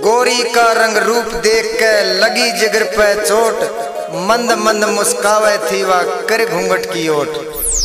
गोरी का रंग रूप देख के लगी जिगर पे चोट, मंद मंद मुस्कावे थी वा कर घूंघट की ओट।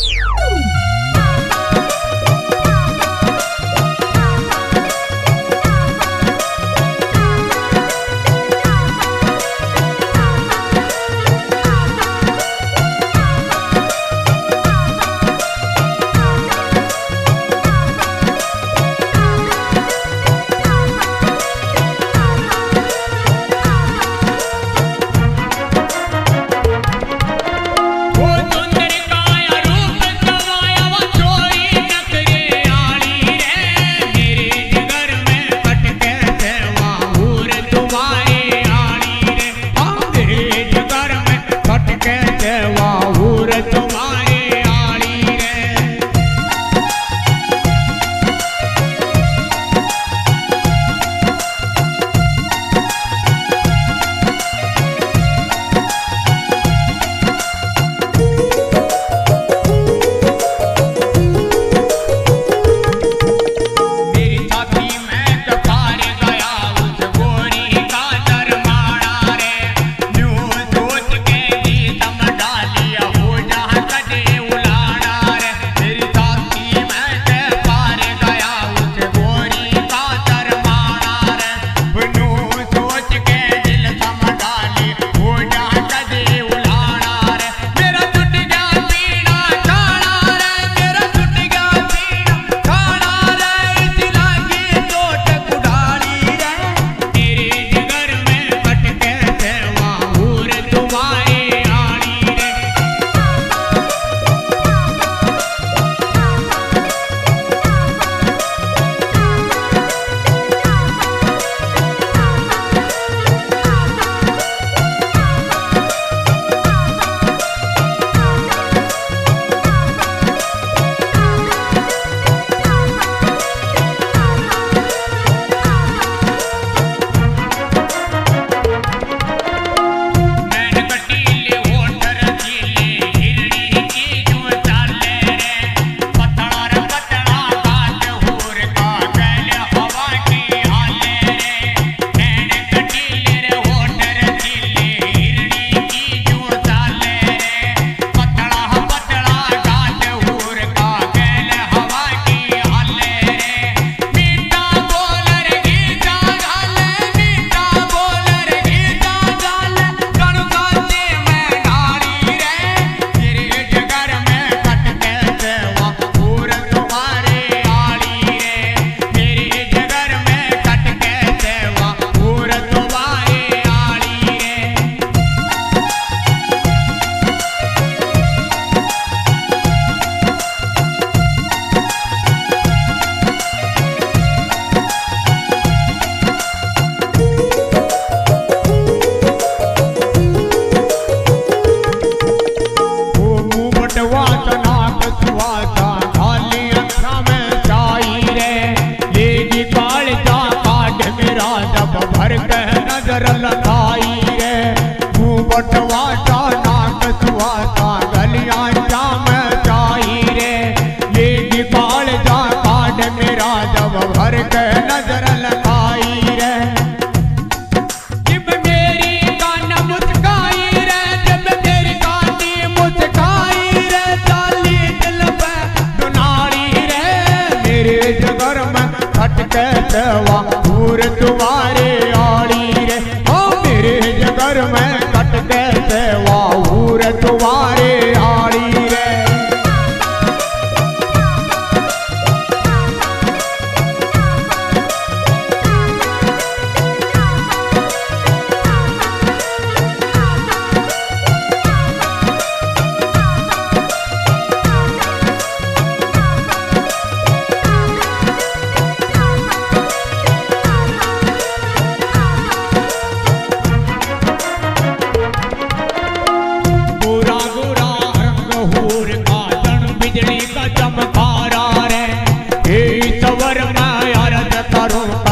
नजर लगाई रे बटवाटा नाक सुहाता गलियां जाम जाई रे ये निकाल जा काट मेरा जब भर के नजर लगाई रे जब मेरी कान मुस्काई रे जब तेरी कानी मुस्काई रे चाली दिल पे दुनारी रे मेरे जगर में खटके देवा दूर तुम्हारे आड़ी रे ओ मेरे जगर में कट के देवा दूर तुम्हारे आड़ी रे बिजली का चमकारा रे हे सवर मैं अर्ज करूं